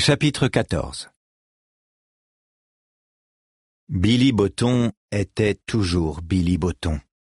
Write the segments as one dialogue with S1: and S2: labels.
S1: Chapitre 14. Billy Botton était toujours Billy Botton.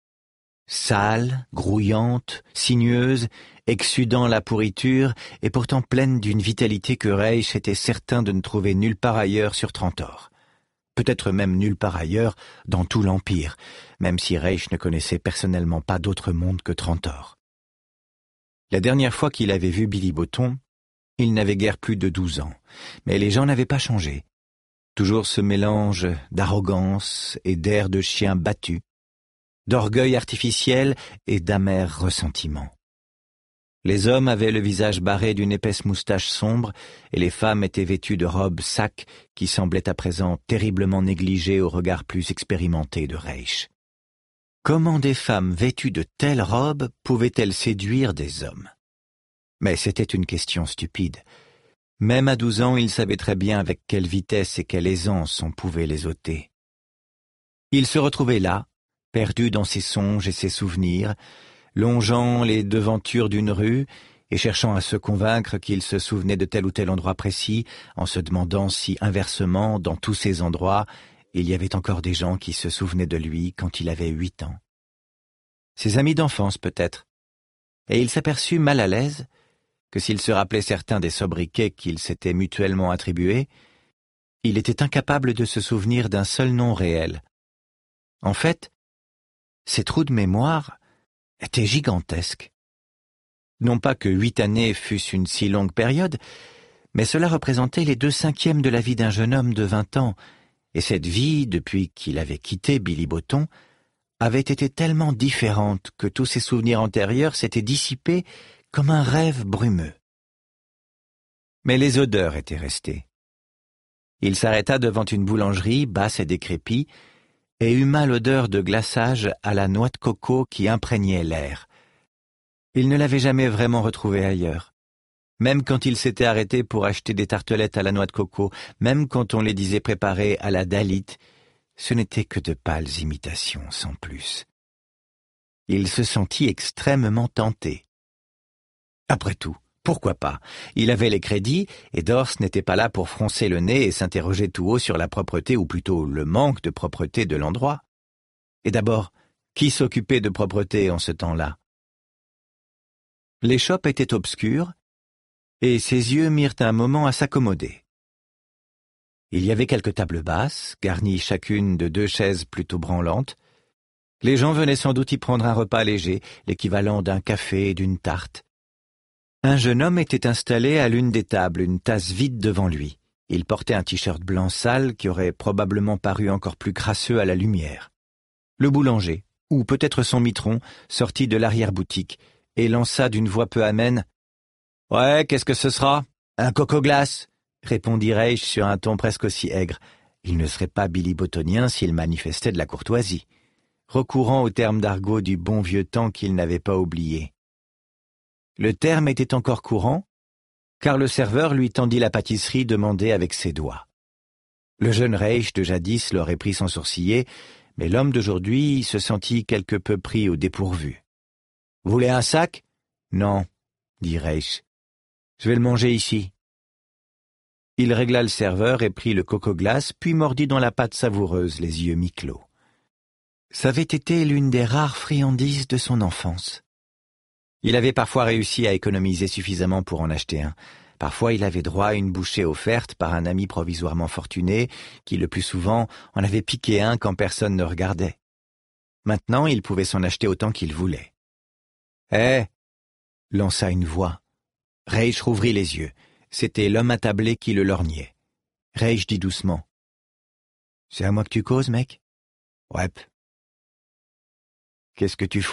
S1: Sale, grouillante, sinueuse, exsudant la pourriture et pourtant pleine d'une vitalité que Reich était certain de ne trouver nulle part ailleurs sur Trantor. Peut-être même nulle part ailleurs dans tout l'Empire, même si Reich ne connaissait personnellement pas d'autre monde que Trantor. La dernière fois qu'il avait vu Billy Botton, il n'avait guère plus de 12 ans, mais les gens n'avaient pas changé. Toujours ce mélange d'arrogance et d'air de chien battu, d'orgueil artificiel et d'amer ressentiment. Les hommes avaient le visage barré d'une épaisse moustache sombre et les femmes étaient vêtues de robes sacs qui semblaient à présent terriblement négligées au regard plus expérimenté de Reich. Comment des femmes vêtues de telles robes pouvaient-elles séduire des hommes? Mais c'était une question stupide. Même à 12 ans, il savait très bien avec quelle vitesse et quelle aisance on pouvait les ôter. Il se retrouvait là, perdu dans ses songes et ses souvenirs, longeant les devantures d'une rue et cherchant à se convaincre qu'il se souvenait de tel ou tel endroit précis, en se demandant si, inversement, dans tous ces endroits, il y avait encore des gens qui se souvenaient de lui quand il avait 8 ans. Ses amis d'enfance, peut-être. Et il s'aperçut mal à l'aise que s'il se rappelait certains des sobriquets qu'ils s'étaient mutuellement attribués, il était incapable de se souvenir d'un seul nom réel. En fait, ses trous de mémoire étaient gigantesques. Non pas que 8 années fussent une si longue période, mais cela représentait les 2/5 de la vie d'un jeune homme de 20 ans, et cette vie, depuis qu'il avait quitté Billy Botton, avait été tellement différente que tous ses souvenirs antérieurs s'étaient dissipés comme un rêve brumeux. Mais les odeurs étaient restées. Il s'arrêta devant une boulangerie basse et décrépite et huma l'odeur de glaçage à la noix de coco qui imprégnait l'air. Il ne l'avait jamais vraiment retrouvée ailleurs. Même quand il s'était arrêté pour acheter des tartelettes à la noix de coco, même quand on les disait préparées à la dalite, ce n'était que de pâles imitations, sans plus. Il se sentit extrêmement tenté. Après tout, pourquoi pas? Il avait les crédits, et Dors n'était pas là pour froncer le nez et s'interroger tout haut sur la propreté, ou plutôt le manque de propreté de l'endroit. Et d'abord, qui s'occupait de propreté en ce temps-là? L'échoppe était obscure, et ses yeux mirent un moment à s'accommoder. Il y avait quelques tables basses, garnies chacune de 2 chaises plutôt branlantes. Les gens venaient sans doute y prendre un repas léger, l'équivalent d'un café et d'une tarte. Un jeune homme était installé à l'une des tables, une tasse vide devant lui. Il portait un t-shirt blanc sale qui aurait probablement paru encore plus crasseux à la lumière. Le boulanger, ou peut-être son mitron, sortit de l'arrière-boutique et lança d'une voix peu amène « Ouais, qu'est-ce que ce sera? Un coco-glace » répondit Reich sur un ton presque aussi aigre. Il ne serait pas Billy Bottonien s'il manifestait de la courtoisie, recourant au terme d'argot du bon vieux temps qu'il n'avait pas oublié. Le terme était encore courant, car le serveur lui tendit la pâtisserie demandée avec ses doigts. Le jeune Reich de jadis l'aurait pris sans sourciller, mais l'homme d'aujourd'hui se sentit quelque peu pris au dépourvu. « Vous voulez un sac? »« Non, » dit Reich. « Je vais le manger ici. » Il régla le serveur et prit le coco-glace, puis mordit dans la pâte savoureuse, les yeux mi-clos. Ça avait été l'une des rares friandises de son enfance. Il avait parfois réussi à économiser suffisamment pour en acheter un. Parfois, il avait droit à une bouchée offerte par un ami provisoirement fortuné, qui le plus souvent en avait piqué un quand personne ne regardait. Maintenant, il pouvait s'en acheter autant qu'il voulait. « Hé !» lança une voix. Reich rouvrit les yeux. C'était l'homme attablé qui le lorgnait. Reich dit doucement. « C'est à moi que tu causes, mec ?»« Ouais. »« Qu'est-ce que tu fous ? » ?»«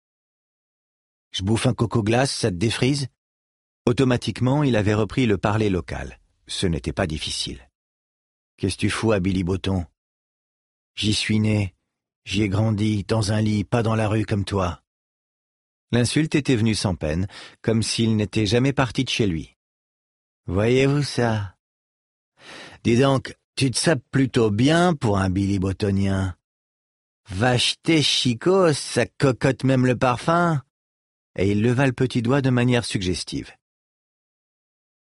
S1: Je bouffe un coco-glace, ça te défrise ?» Automatiquement, il avait repris le parler local. Ce n'était pas difficile. « Qu'est-ce que tu fous à Billy Botton ? » ?»« J'y suis né. J'y ai grandi, dans un lit, pas dans la rue comme toi. » L'insulte était venue sans peine, comme s'il n'était jamais parti de chez lui. « Voyez-vous ça ? Dis donc, tu te sapes plutôt bien pour un Billy Bottonien. Va jeter Chico, ça cocotte même le parfum. » Et il leva le petit doigt de manière suggestive.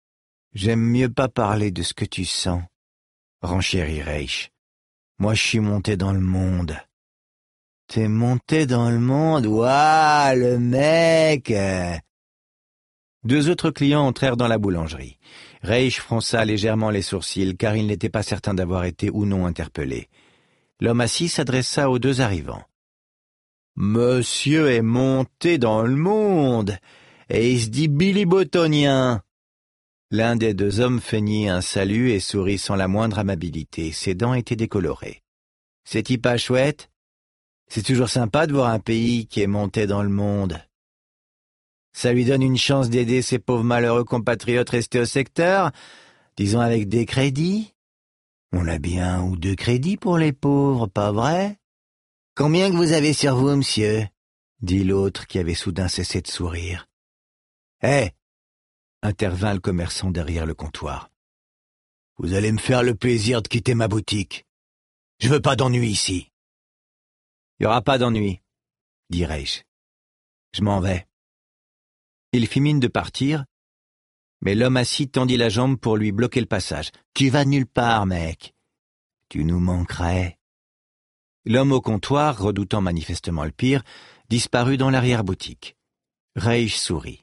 S1: J'aime mieux pas parler de ce que tu sens, renchérit Reich. Moi, je suis monté dans le monde. T'es monté dans le monde? Ouah, le mec! Deux autres clients entrèrent dans la boulangerie. Reich fronça légèrement les sourcils, car il n'était pas certain d'avoir été ou non interpellé. L'homme assis s'adressa aux deux arrivants. « Monsieur est monté dans le monde, et il se dit bilibotonien. » L'un des deux hommes feignit un salut et sourit sans la moindre amabilité. Ses dents étaient décolorées. « C'est-il pas chouette? C'est toujours sympa de voir un pays qui est monté dans le monde. Ça lui donne une chance d'aider ses pauvres malheureux compatriotes restés au secteur, disons avec des crédits. On a bien 1 ou 2 crédits pour les pauvres, pas vrai? Combien que vous avez sur vous, monsieur? Dit l'autre qui avait soudain cessé de sourire. Hé! Intervint le commerçant derrière le comptoir. Vous allez me faire le plaisir de quitter ma boutique. Je veux pas d'ennui ici. Il n'y aura pas d'ennui, dit Reich. Je m'en vais. Il fit mine de partir, mais l'homme assis tendit la jambe pour lui bloquer le passage. Tu vas nulle part, mec. Tu nous manquerais. L'homme au comptoir, redoutant manifestement le pire, disparut dans l'arrière-boutique. Reich sourit.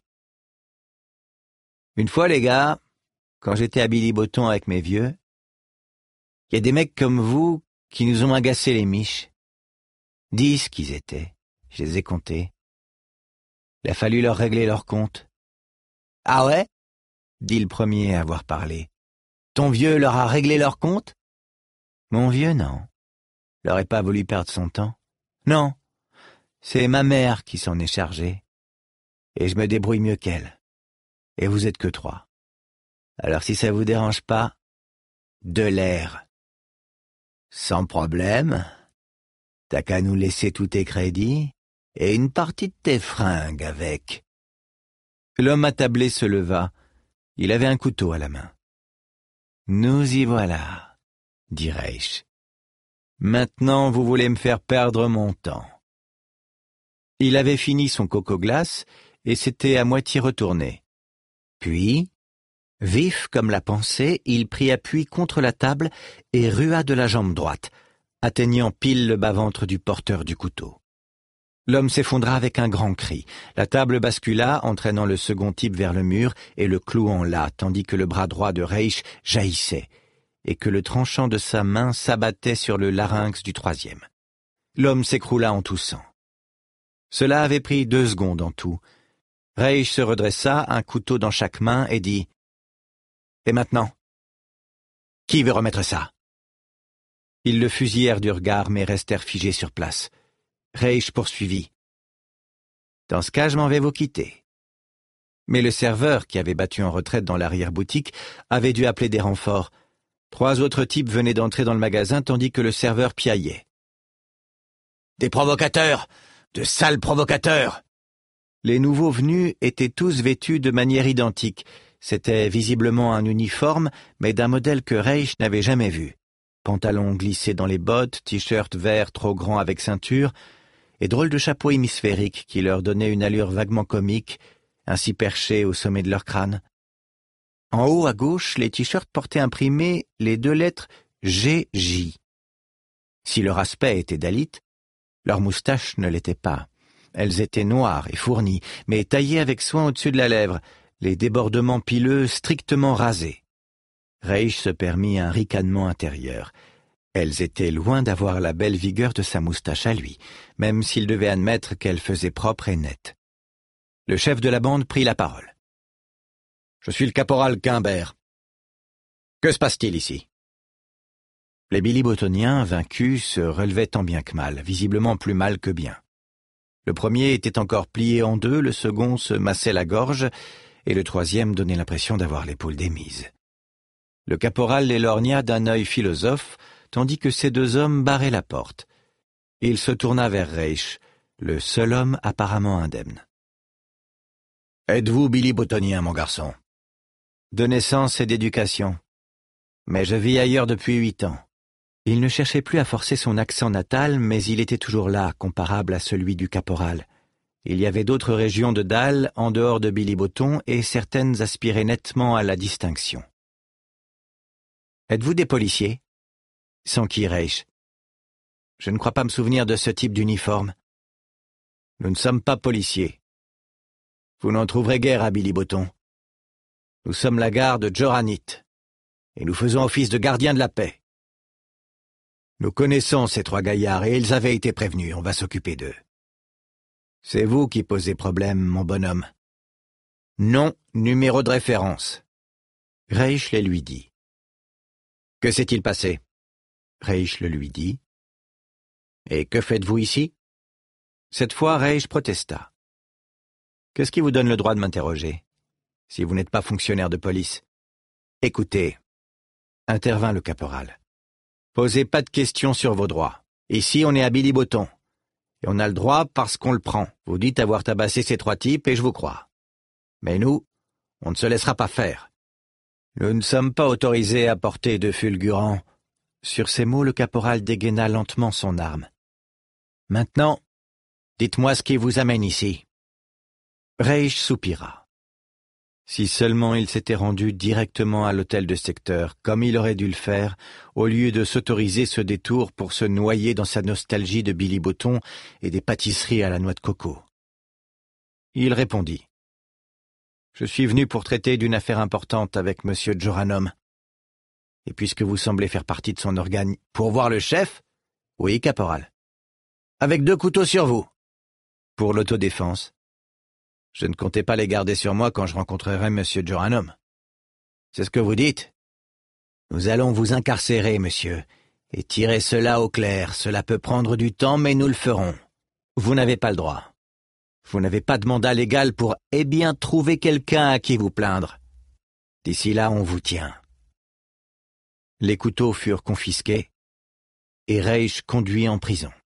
S1: Une fois, les gars, quand j'étais à Billy-Botton avec mes vieux, il y a des mecs comme vous qui nous ont agacé les miches. 10 qu'ils étaient, je les ai comptés. Il a fallu leur régler leur compte. Ah ouais? Dit le premier à avoir parlé. Ton vieux leur a réglé leur compte? Mon vieux, non. Il n'aurait pas voulu perdre son temps. Non, c'est ma mère qui s'en est chargée. Et je me débrouille mieux qu'elle. Et vous êtes que 3. Alors si ça vous dérange pas, de l'air. Sans problème. T'as qu'à nous laisser tous tes crédits et une partie de tes fringues avec. L'homme attablé se leva. Il avait un couteau à la main. Nous y voilà, dit Reich. Maintenant, vous voulez me faire perdre mon temps. Il avait fini son coco-glace et s'était à moitié retourné. Puis, vif comme la pensée, il prit appui contre la table et rua de la jambe droite, atteignant pile le bas-ventre du porteur du couteau. L'homme s'effondra avec un grand cri. La table bascula, entraînant le second type vers le mur et le clouant là, tandis que le bras droit de Reich jaillissait, et que le tranchant de sa main s'abattait sur le larynx du troisième. L'homme s'écroula en toussant. Cela avait pris 2 secondes en tout. Reich se redressa, un couteau dans chaque main, et dit « Et maintenant? Qui veut remettre ça ?» Ils le fusillèrent du regard, mais restèrent figés sur place. Reich poursuivit. « Dans ce cas, je m'en vais vous quitter. » Mais le serveur, qui avait battu en retraite dans l'arrière-boutique, avait dû appeler des renforts. 3 autres types venaient d'entrer dans le magasin, tandis que le serveur piaillait. « Des provocateurs! De sales provocateurs !» Les nouveaux venus étaient tous vêtus de manière identique. C'était visiblement un uniforme, mais d'un modèle que Reich n'avait jamais vu. Pantalons glissés dans les bottes, t-shirt vert trop grand avec ceinture, et drôle de chapeau hémisphérique qui leur donnait une allure vaguement comique, ainsi perchés au sommet de leur crâne. En haut à gauche, les t-shirts portaient imprimées les 2 lettres GJ. Si leur aspect était dalite, leurs moustaches ne l'étaient pas. Elles étaient noires et fournies, mais taillées avec soin au-dessus de la lèvre, les débordements pileux strictement rasés. Reich se permit un ricanement intérieur. Elles étaient loin d'avoir la belle vigueur de sa moustache à lui, même s'il devait admettre qu'elle faisait propre et nette. Le chef de la bande prit la parole. « Je suis le caporal Quimbert. Que se passe-t-il ici ?» Les Billy-Bottoniens, vaincus, se relevaient tant bien que mal, visiblement plus mal que bien. Le premier était encore plié en 2, le second se massait la gorge, et le troisième donnait l'impression d'avoir l'épaule démise. Le caporal les lorgna d'un œil philosophe, tandis que ces 2 hommes barraient la porte. Il se tourna vers Reich, le seul homme apparemment indemne. « Êtes-vous Billy-Bottonien, mon garçon ?»« De naissance et d'éducation. Mais je vis ailleurs depuis 8 ans. » Il ne cherchait plus à forcer son accent natal, mais il était toujours là, comparable à celui du caporal. Il y avait d'autres régions de Dal en dehors de Billy-Botton et certaines aspiraient nettement à la distinction. « Êtes-vous des policiers » s'enquit Reich. « Je ne crois pas me souvenir de ce type d'uniforme. »« Nous ne sommes pas policiers. Vous n'en trouverez guère à Billy-Botton. Nous sommes la garde Joranit, et nous faisons office de gardiens de la paix. Nous connaissons ces trois gaillards et ils avaient été prévenus, on va s'occuper d'eux. C'est vous qui posez problème, mon bonhomme. Nom, numéro de référence. » Reich le lui dit. « Que s'est-il passé ?» Reich le lui dit. « Et que faites-vous ici ?» Cette fois, Reich protesta. « Qu'est-ce qui vous donne le droit de m'interroger, si vous n'êtes pas fonctionnaire de police ?»« Écoutez, » intervint le caporal. « Posez pas de questions sur vos droits. Ici, on est à Billy-Botton. Et on a le droit parce qu'on le prend. Vous dites avoir tabassé ces trois types et je vous crois. Mais nous, on ne se laissera pas faire. Nous ne sommes pas autorisés à porter de fulgurants. » Sur ces mots, le caporal dégaina lentement son arme. « Maintenant, dites-moi ce qui vous amène ici. » Reich soupira. Si seulement il s'était rendu directement à l'hôtel de secteur, comme il aurait dû le faire, au lieu de s'autoriser ce détour pour se noyer dans sa nostalgie de Billy-Botton et des pâtisseries à la noix de coco. Il répondit. « Je suis venu pour traiter d'une affaire importante avec M. Joranom. Et puisque vous semblez faire partie de son organe, pour voir le chef ? Oui, caporal. Avec 2 couteaux sur vous. Pour l'autodéfense. Je ne comptais pas les garder sur moi quand je rencontrerai M. Joranom. C'est ce que vous dites ? Nous allons vous incarcérer, monsieur, et tirer cela au clair. Cela peut prendre du temps, mais nous le ferons. Vous n'avez pas le droit. Vous n'avez pas de mandat légal pour, trouver quelqu'un à qui vous plaindre. D'ici là, on vous tient. » Les couteaux furent confisqués et Reich conduit en prison.